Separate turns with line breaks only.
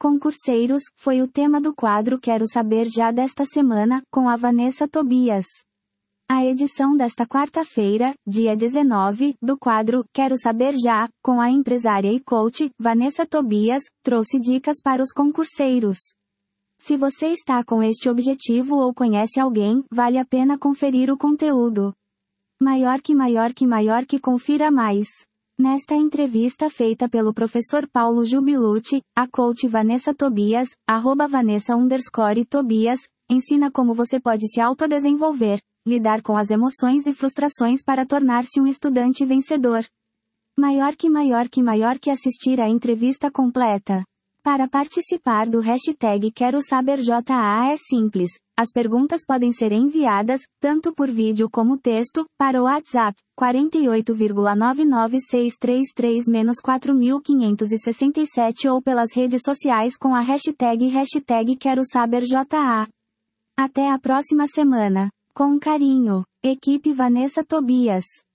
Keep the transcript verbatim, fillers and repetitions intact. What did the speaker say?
Concurseiros, foi o tema do quadro Quero Saber Já desta semana, com a Vanessa Tobias. A edição desta quarta-feira, dia dezenove, do quadro Quero Saber Já, com a empresária e coach, Vanessa Tobias, trouxe dicas para os concurseiros. Se você está com este objetivo ou conhece alguém, vale a pena conferir o conteúdo. Maior que maior que maior que confira mais. Nesta entrevista feita pelo professor Paulo Jubilucci, a coach Vanessa Tobias, arroba Vanessa underscore Tobias, ensina como você pode se autodesenvolver, lidar com as emoções e frustrações para tornar-se um estudante vencedor. Maior que maior que maior que assistir à entrevista completa. Para participar do hashtag Quero Saber Já é simples. As perguntas podem ser enviadas, tanto por vídeo como texto, para o WhatsApp, quatro oito nove nove seis três três quatro cinco seis sete ou pelas redes sociais com a hashtag hashtag Quero Saber Já. Até a próxima semana. Com carinho, equipe Vanessa Tobias.